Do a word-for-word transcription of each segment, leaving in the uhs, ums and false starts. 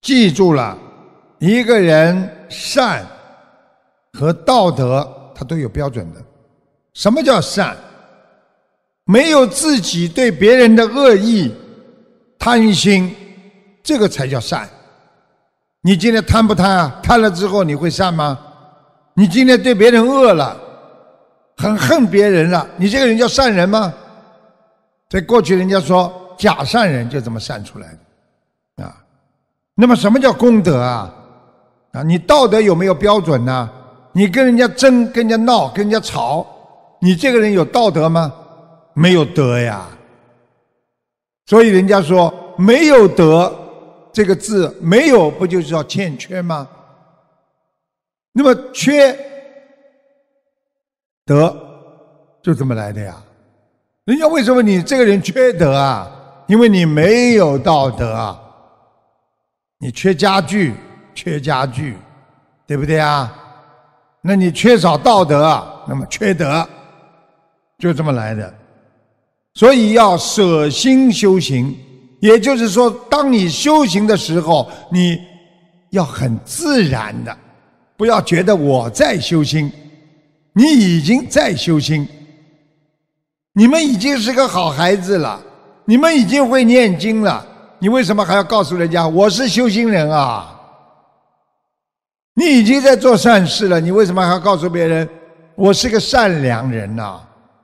记住了，一个人善和道德他都有标准的。什么叫善？没有自己对别人的恶意、贪心，这个才叫善。你今天贪不贪啊？贪了之后你会善吗？你今天对别人恶了，很恨别人了，你这个人叫善人吗？在过去人家说假善人就这么善出来的啊。那么什么叫功德啊？啊，你道德有没有标准呢？你跟人家争、跟人家闹、跟人家吵，你这个人有道德吗？没有德呀。所以人家说没有德这个字，没有不就是叫欠缺吗？那么缺德就这么来的呀。人家为什么你这个人缺德啊？因为你没有道德啊。你缺家具，缺家具，对不对啊？那你缺少道德啊，那么缺德，就这么来的。所以要舍心修行，也就是说，当你修行的时候，你要很自然的，不要觉得我在修心，你已经在修心。你们已经是个好孩子了，你们已经会念经了，你为什么还要告诉人家我是修行人啊？你已经在做善事了，你为什么还要告诉别人我是个善良人啊？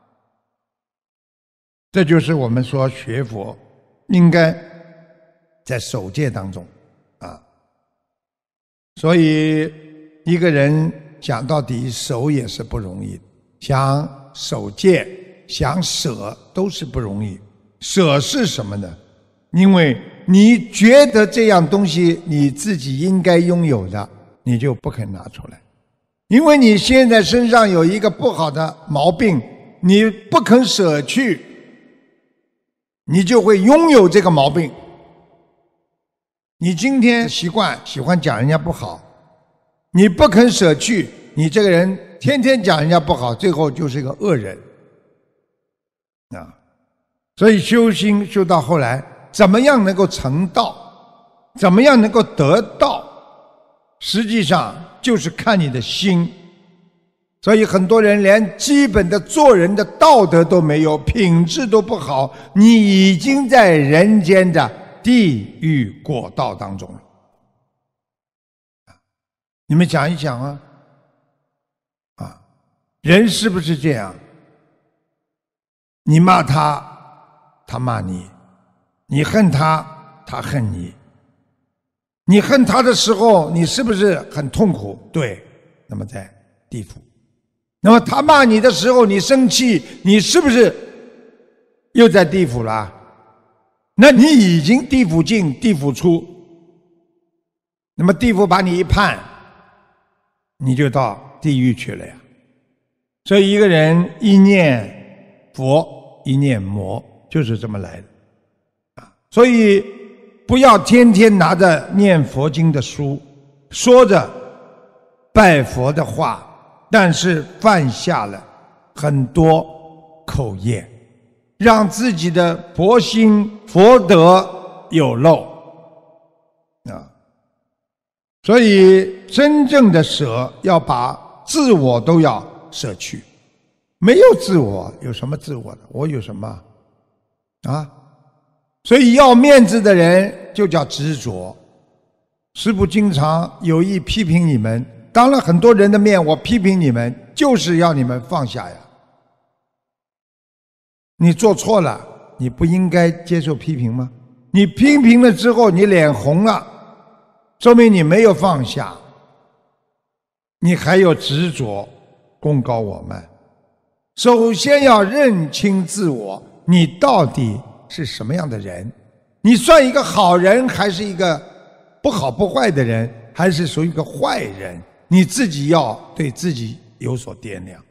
这就是我们说学佛应该在守戒当中啊。所以一个人讲到底守也是不容易，想守戒想舍都是不容易。舍是什么呢？因为你觉得这样东西你自己应该拥有的，你就不肯拿出来。因为你现在身上有一个不好的毛病，你不肯舍去，你就会拥有这个毛病。你今天习惯喜欢讲人家不好，你不肯舍去，你这个人天天讲人家不好，最后就是一个恶人啊。所以修心修到后来，怎么样能够成道，怎么样能够得道，实际上就是看你的心。所以很多人连基本的做人的道德都没有，品质都不好，你已经在人间的地狱果道当中了。你们讲一讲啊，啊，人是不是这样？你骂他，他骂你；你恨他，他恨你。你恨他的时候，你是不是很痛苦？对，那么在地府。那么他骂你的时候，你生气，你是不是又在地府了？那你已经地府进，地府出。那么地府把你一判，你就到地狱去了呀。所以一个人一念佛，一念魔，就是这么来的啊。所以不要天天拿着念佛经的书，说着拜佛的话，但是犯下了很多口业，让自己的佛心佛德有漏啊。所以真正的舍，要把自我都要舍去。没有自我，有什么自我的？我有什么啊？所以要面子的人就叫执着。师父经常有意批评你们，当了很多人的面，我批评你们，就是要你们放下呀。你做错了，你不应该接受批评吗？你批评了之后，你脸红了，说明你没有放下，你还有执着，功高我慢。首先要认清自我，你到底是什么样的人？你算一个好人，还是一个不好不坏的人，还是属于一个坏人？你自己要对自己有所掂量。